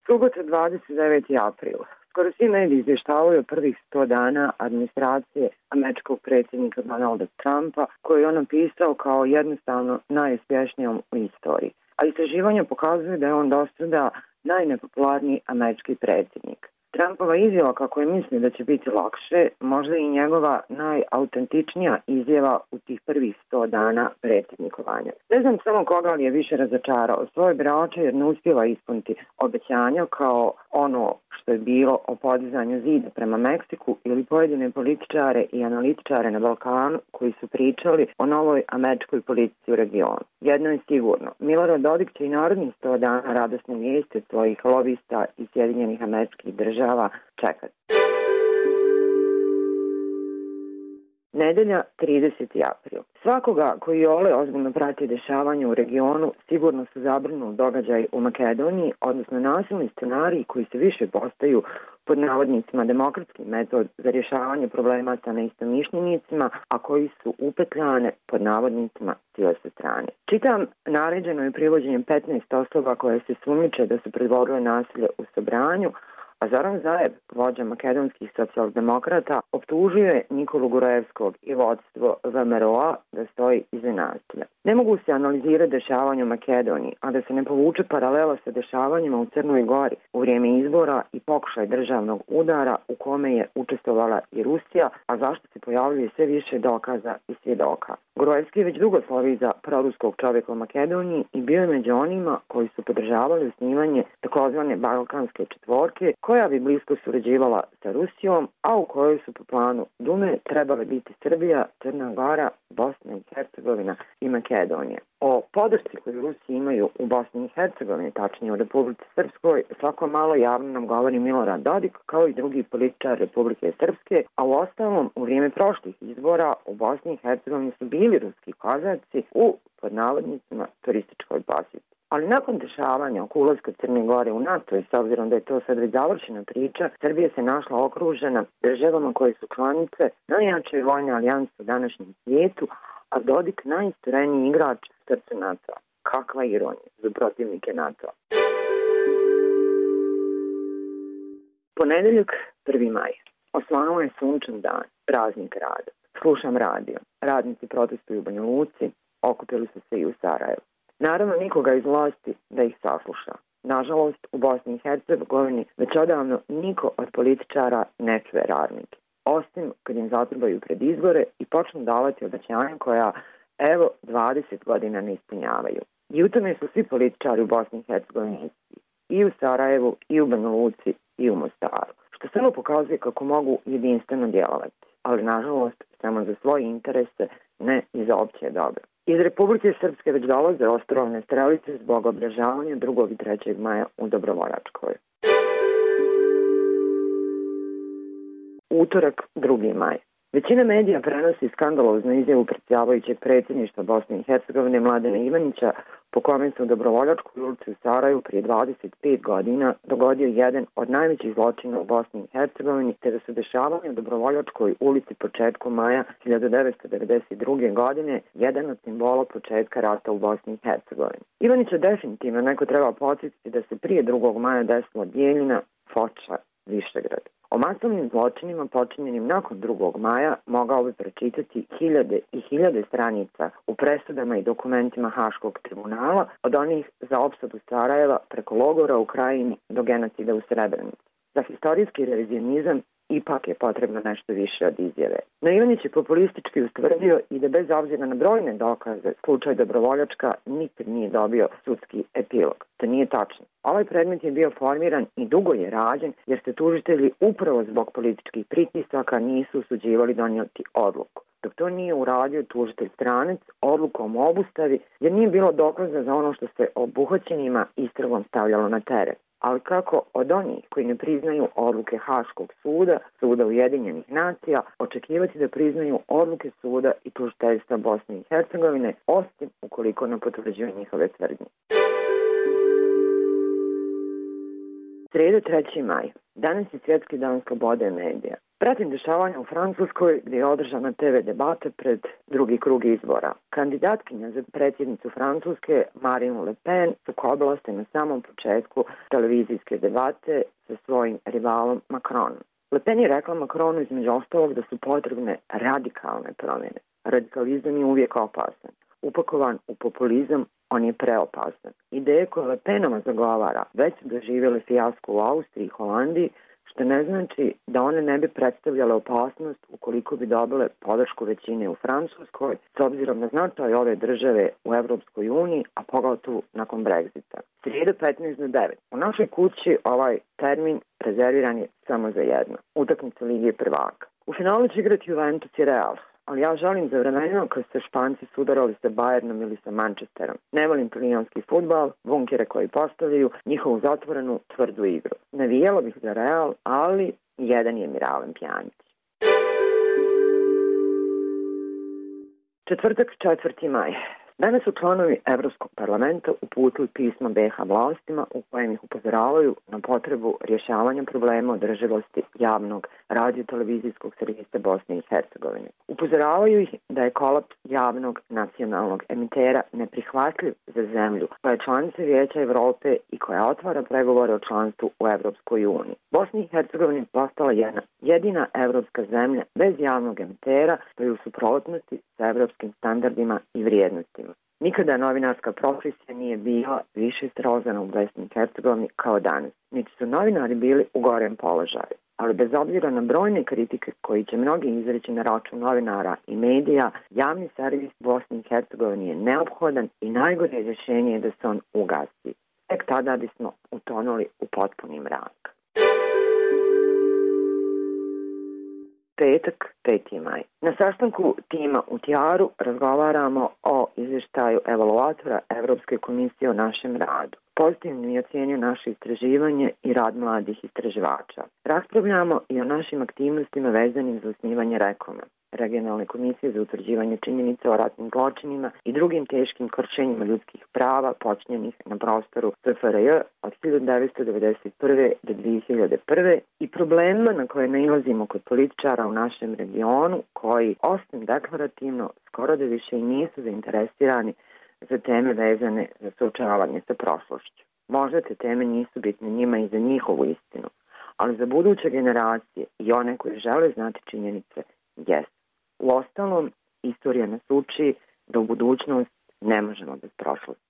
Subota 29. april. Skoro svi mediji izvještavaju o prvih 100 dana administracije američkog predsjednika Donalda Trumpa, koji je on opisao kao jednostavno najuspješnijom u istoriji. A istraživanja pokazuju da je on do sada najnepopularniji američki predsjednik. Trumpova izjava kako je misli da će biti lakše, možda i njegova najautentičnija izjava u tih prvih 100 dana predsjednikovanja. Ne znam samo koga li je više razočarao, svoje birače jer ne uspjeva ispuniti obećanja kao ono što je bilo o podizanju zida prema Meksiku ili pojedine političare i analitičare na Balkanu koji su pričali o novoj američkoj politici u regionu. Jedno je sigurno, Milorad Dodik će i narednih 100 dana radosne vijesti svojih lobista iz Sjedinjenih Američkih Država čekati. Nedelja, 30. april. Svakoga koji ozbiljno prati dešavanje u regionu sigurno su zabrinuo događaj u Makedoniji, odnosno nasilni scenariji koji se više postaju pod navodnicima demokratski metod za rješavanje problema sa neistomišljenicima, a koji su upetljane pod navodnicima sa strane. Čitam, naređeno je privođenjem 15 osoba koje se sumnjiče da su predvodile nasilje u Sobranju, a Zoran Zaev, vođa makedonskih socijaldemokrata, optužio je Nikolu Gurevskog i vodstvo VMRO-a da stoji iza nasilja. Ne mogu se analizirati dešavanje u Makedoniji, a da se ne povuče paralela sa dešavanjima u Crnoj Gori u vrijeme izbora i pokušaj državnog udara u kome je učestvovala i Rusija, a zašto se pojavljuje sve više dokaza i svjedoka. Gurevski je već dugo slovi za proruskog čovjeka u Makedoniji i bio je među onima koji su podržavali osnivanje takozvane Balkanske četvorke, koja bi blisko surađivala sa Rusijom, a u kojoj su po planu Dume trebale biti Srbija, Crna Gora, Bosna i Hercegovina i Makedonija. O podršci koju Rusi imaju u Bosni i Hercegovini, tačnije u Republici Srpskoj, svako malo javno nam govori Milorad Dodik, kao i drugi političar Republike Srpske, a u ostalom u vrijeme prošlih izbora u Bosni i Hercegovini su bili ruski kozaci u, pod navodnicima, turističkoj posjeti. Ali nakon dešavanja oko ulaska Crne Gore u NATO i s obzirom da je to sad već završena priča, Srbija se našla okružena državama koje su članice najjače vojne alijanse u današnjem svijetu, a Dodik najistureniji igrač u srcu NATO-a. Kakva ironija za protivnike NATO-a. Ponedeljak, 1. maj. Osvanuo je sunčan dan, praznik rada. Slušam radio. Radnici protestuju u Banja Luci, okupili su se i u Sarajevu. Naravno, nikoga iz vlasti da ih sasluša. Nažalost, u Bosni i Hercegovini već odavno niko od političara ne čuje radnike. Osim kad im zatrbaju pred izbore i počnu davati obećanja koja, evo, 20 godina ne ispunjavaju. I u tome su svi političari u Bosni i Hercegovini i u Sarajevu, i u Banja Luci, i u Mostaru. Što samo pokazuje kako mogu jedinstveno djelovati, ali nažalost samo za svoje interese, ne i za opće dobro. Iz Republike Srpske već dolaze ostrovne strelice zbog obražavanja 2. i 3. maja u Dobrovoljačkoj. Utorak, 2. maj. Većina medija prenosi skandaloznu izjavu predsjedavajućeg predsjedništva Bosne i Hercegovine Mladena Ivanića, po kome se u Dobrovoljačkoj ulici u Sarajevu prije 25 godina dogodio jedan od najvećih zločina u Bosni i Hercegovini, te da su dešavanja u Dobrovoljačkoj ulici početkom maja 1992. godine jedan od simbola početka rata u Bosni i Hercegovini. Ivanića definitivno neko treba podsjetiti da se prije 2. maja desilo Bijeljina, Foča, Višegrad. O masovnim zločinima počinjenim nakon 2. maja mogao bi pročitati hiljade i hiljade stranica u presudama i dokumentima Haškog tribunala, od onih za opsadu Sarajeva preko logora u Krajini do genocida u Srebrenici. Za historijski revizionizam ipak je potrebno nešto više od izjave. No Ivanić je populistički ustvrdio i da bez obzira na brojne dokaze slučaj Dobrovoljačka nikad nije dobio sudski epilog. To nije tačno. Ovaj predmet je bio formiran i dugo je rađen jer se tužitelji upravo zbog političkih pritisaka nisu usuđivali donijeti odluku. Dok to nije uradio tužitelj stranac odlukom o obustavi jer nije bilo dokaza za ono što se obuhvaćenima istragom stavljalo na teret. Ali kako od onih koji ne priznaju odluke Haškog suda, Suda Ujedinjenih nacija, očekivati da priznaju odluke suda i tužiteljstva Bosne i Hercegovine, osim ukoliko ne potvrđuju njihove tvrdnje. Srijeda, 3. maj. Danas je Svjetski dan slobode medija. Pratim dešavanja u Francuskoj gdje je održana TV debata pred drugi krug izbora. Kandidatkinja za predsjednicu Francuske Marine Le Pen sukobila se na samom početku televizijske debate sa svojim rivalom Macronom. Le Pen je rekla Macronu između ostalog da su potrebne radikalne promjene. Radikalizam je uvijek opasan. Upakovan u populizam, on je preopasan. Ideje koje Le Penova zagovara već su doživjeli fijasko u Austriji i Holandiji, što ne znači da one ne bi predstavljale opasnost ukoliko bi dobile podršku većine u Francuskoj, s obzirom na značaj ove države u Evropskoj uniji, a pogotovo nakon Brexita. Srijeda 15:09. U našoj kući ovaj termin rezerviran je samo za jedno. Utakmica Lige prvaka. U finalu će igrati Juventus i Real, ali ja žalim za vremenima kad se Španci sudarali sa Bayernom ili sa Manchesterom. Ne volim talijanski fudbal, bunkere koji postavljaju, njihovu zatvorenu, tvrdu igru. Navijala bih za Real, ali jedan je Miralem Pjanić. Četvrtak, 4. maj. Danas su članovi Evropskog parlamenta uputili pismo BiH vlastima u kojem ih upozoravaju na potrebu rješavanja problema održivosti javnog radio-televizijskog servisa Bosne i Hercegovine. Upozoravaju ih da je kolaps javnog nacionalnog emitera neprihvatljiv za zemlju koja je članica Vijeća Evrope i koja otvara pregovore o članstvu u Evropskoj uniji. Bosna i Hercegovina je postala jedina evropska zemlja bez javnog emitera, što je u suprotnosti sa evropskim standardima i vrijednostima. Nikada novinarska profesija nije bila više srozana u Bosni i Hercegovini kao danas. Niti su novinari bili u gorem položaju. Ali bez obzira na brojne kritike koji će mnogi izreći na račun novinara i medija, javni servis Bosni i Hercegovini je neophodan i najgore rješenje je da se on ugasi. Tek tada bismo utonuli u potpuni mrak. Petak, 5. maj. Na sastanku tima u Tijaru razgovaramo o izvještaju evaluatora Evropske komisije o našem radu. Pozitivno je ocenio naše istraživanje i rad mladih istraživača. Raspravljamo i o našim aktivnostima vezanim za osnivanje REKOM-a, Regionalne komisije za utvrđivanje činjenica o ratnim zločinima i drugim teškim kršenjima ljudskih prava počinjenih na prostoru SFRJ od 1991. do 2001. i problemima na koje nailazimo kod političara u našem regionu koji, osim deklarativno, skoro da više i nisu zainteresirani za teme vezane za suočavanje sa prošlošću. Možda te teme nisu bitne njima i za njihovu istinu, ali za buduće generacije i one koji žele znati činjenice, jesu. Uostalom, istorija nas uči da u budućnost ne možemo bez prošlosti.